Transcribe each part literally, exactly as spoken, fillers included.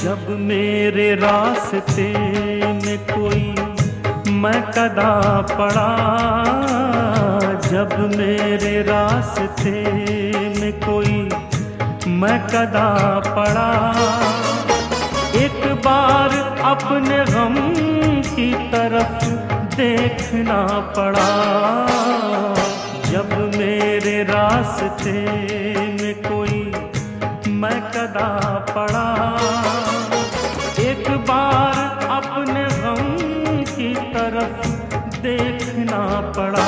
जब मेरे रास्ते में कोई मैं कदा पड़ा, जब मेरे रास्ते में कोई मैं कदा पड़ा, एक बार अपने गम की तरफ देखना पड़ा। जब मेरे रास्ते में कोई मैं कदा पड़ा, एक बार अपने गम की तरफ देखना पड़ा।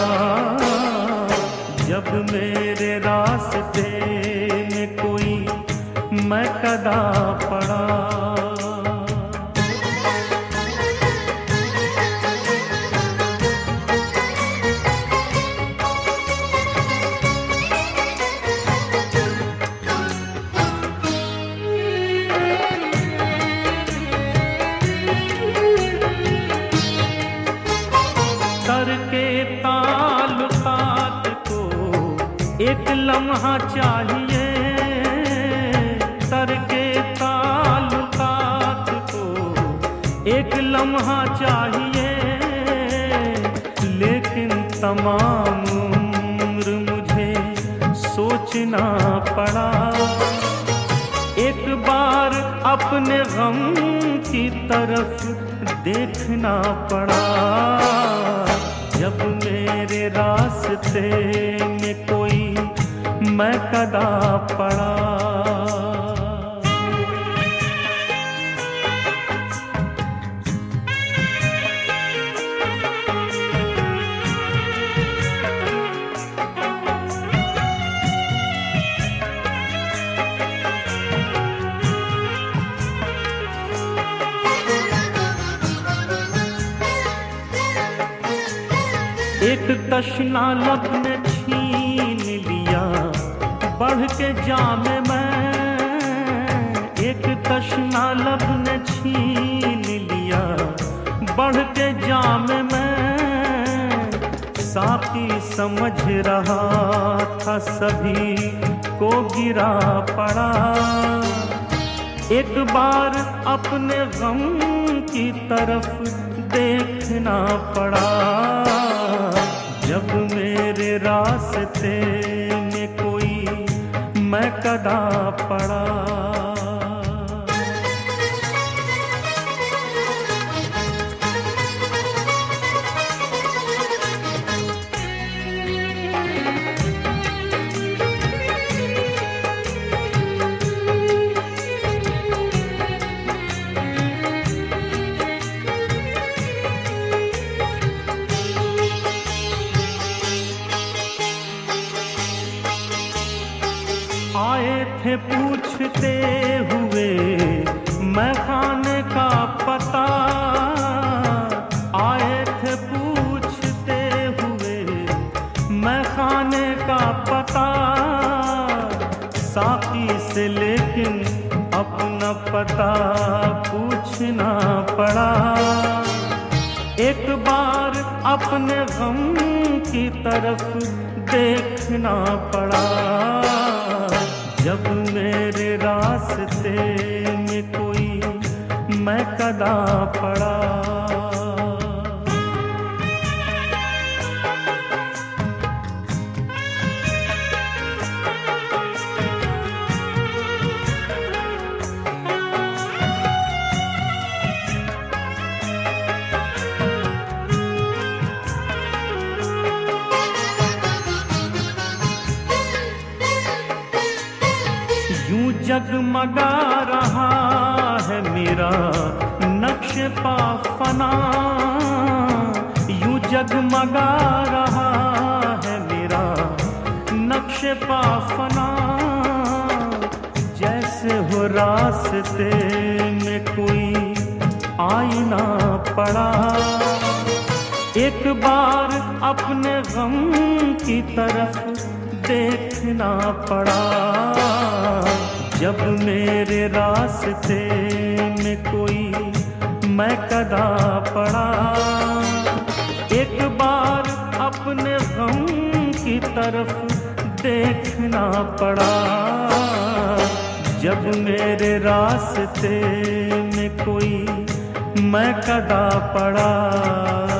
जब मेरे रास्ते में कोई मैं कदा पड़ा। करके ताल्लुकात को एक लम्हा चाहिए, करके ताल्लुकात को एक लम्हा चाहिए, लेकिन तमाम उम्र मुझे सोचना पड़ा। एक बार अपने गम की तरफ देखना पड़ा। जब मेरे रास्ते में कोई मैं कदा पड़ा। एक तशना लब ने छीन लिया बढ़ के जाम मैं, एक तशना लब ने छीन लिया बढ़ के जाम मैं। साकी समझ रहा था सभी को गिरा पड़ा, एक बार अपने गम की तरफ देखना पड़ा। जब मेरे रास्ते में कोई मैं कदा पड़ा। आए थे पूछते हुए मैं खाने का पता, आए थे पूछते हुए मैं खाने का पता। साकी से लेकिन अपना पता पूछना पड़ा। एक बार अपने गम की तरफ देखना पड़ा। जब मेरे रास्ते में कोई मैं कदा पड़ा। यूं जगमगा रहा है मेरा नक्शे पा फना, यूं जगमगा रहा है मेरा नक्शे पा फना। जैसे हो रास्ते में कोई आईना पड़ा, एक बार अपने गम की तरफ देखना पड़ा। जब मेरे रास्ते में कोई मैं कदा पड़ा, एक बार अपने गम की तरफ देखना पड़ा। जब मेरे रास्ते में कोई मैं कदा पड़ा।